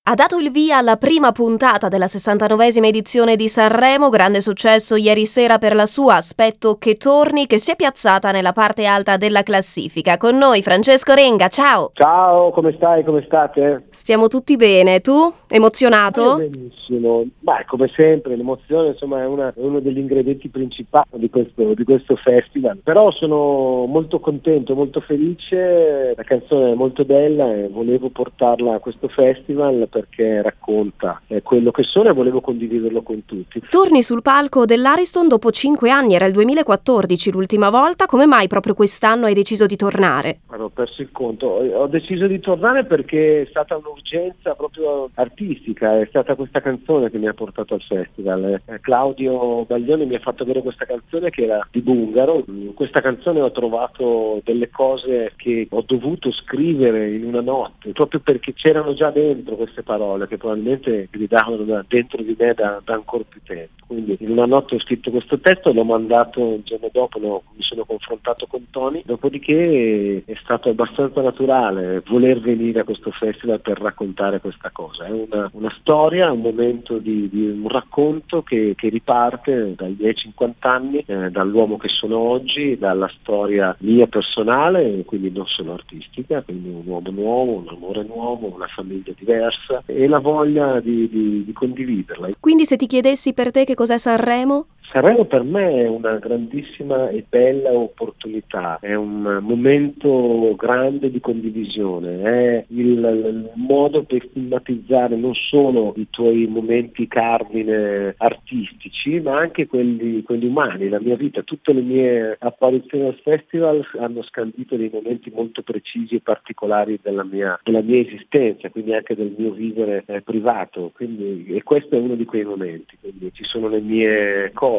Ha dato il via alla prima puntata della 69esima edizione di Sanremo, grande successo ieri sera per la sua Aspetto che torni, che si è piazzata nella parte alta della classifica. Con noi Francesco Renga, ciao! Ciao, come stai? Come state? Stiamo tutti bene, tu? Emozionato? Io benissimo, come sempre l'emozione insomma è uno degli ingredienti principali di questo festival, però sono molto contento, molto felice, la canzone è molto bella e volevo portarla a questo festival perché racconta quello che sono e volevo condividerlo con tutti. Torni sul palco dell'Ariston dopo 5 anni, era il 2014 l'ultima volta, come mai proprio quest'anno hai deciso di tornare? Ho perso il conto, ho deciso di tornare perché è stata un'urgenza proprio artistica, è stata questa canzone che mi ha portato al festival. Claudio Baglioni mi ha fatto vedere questa canzone che era di Bungaro. In questa canzone ho trovato delle cose che ho dovuto scrivere in una notte, proprio perché c'erano già dentro queste parole che probabilmente gridavano dentro di me da ancora più tempo. Quindi in una notte ho scritto questo testo, l'ho mandato il giorno dopo, mi sono confrontato con Tony, dopodiché è stato abbastanza naturale voler venire a questo festival per raccontare questa cosa. È una storia, un momento di un racconto che riparte dai miei 50 anni, dall'uomo che sono oggi, dalla storia mia personale, quindi non solo artistica, quindi un uomo nuovo, un amore nuovo, una famiglia diversa e la voglia di condividerla. Quindi se ti chiedessi per te che cos'è Sanremo? Sanremo per me è una grandissima e bella opportunità, è un momento grande di condivisione, è il modo per stigmatizzare non solo i tuoi momenti cardine artistici, ma anche quelli umani, la mia vita. Tutte le mie apparizioni al festival hanno scandito dei momenti molto precisi e particolari della mia esistenza, quindi anche del mio vivere privato, e questo è uno di quei momenti. Quindi ci sono le mie cose,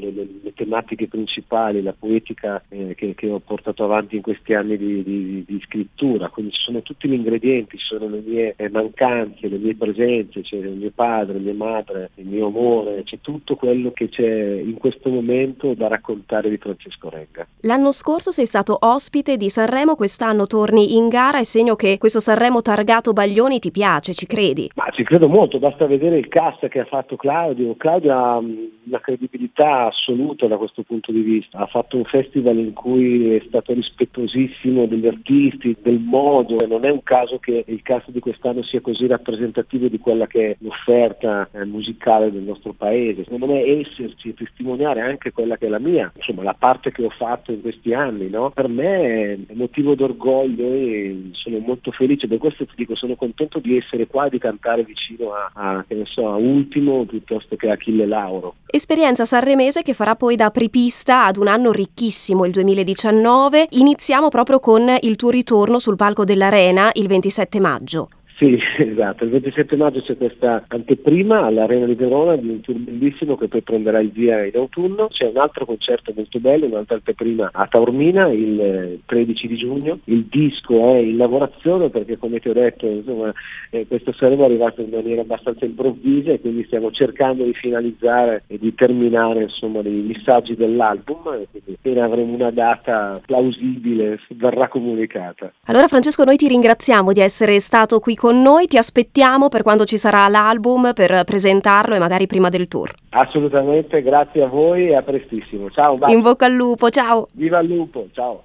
le tematiche principali, la poetica che ho portato avanti in questi anni di scrittura, quindi ci sono tutti gli ingredienti, ci sono le mie mancanze, le mie presenze, c'è il mio padre, mia madre, il mio amore, c'è tutto quello che c'è in questo momento da raccontare di Francesco Renga. L'anno scorso sei stato ospite di Sanremo, quest'anno torni in gara, è segno che questo Sanremo targato Baglioni ti piace, ci credi? Ma ci credo molto, basta vedere il cast che ha fatto Claudio. Claudio ha una credibilità assoluta da questo punto di vista, ha fatto un festival in cui è stato rispettosissimo degli artisti, del modo, non è un caso che il cast di quest'anno sia così rappresentativo di quella che è l'offerta musicale del nostro paese. Secondo me esserci e testimoniare anche quella che è la mia, insomma la parte che ho fatto in questi anni, no? Per me è motivo d'orgoglio e sono molto felice, per questo ti dico sono contento di essere qua e di cantare vicino a Ultimo piuttosto che a Achille Lauro. Esperienza sanremese che farà poi da apripista ad un anno ricchissimo, il 2019. Iniziamo proprio con il tuo ritorno sul palco dell'Arena il 27 maggio. Sì, esatto, il 27 maggio c'è questa anteprima all'Arena di Verona di un tour bellissimo che poi prenderà il via in autunno. C'è un altro concerto molto bello, un'altra anteprima a Taormina il 13 di giugno. Il disco è in lavorazione perché, come ti ho detto, insomma, questo Sanremo è arrivato in maniera abbastanza improvvisa e quindi stiamo cercando di finalizzare e di terminare insomma dei messaggi dell'album, e quindi appena avremo una data plausibile verrà comunicata. Allora Francesco, noi ti ringraziamo di essere stato qui con noi, ti aspettiamo per quando ci sarà l'album per presentarlo e magari prima del tour. Assolutamente, grazie a voi e a prestissimo. Ciao, in bocca al lupo, ciao! Viva il lupo, ciao!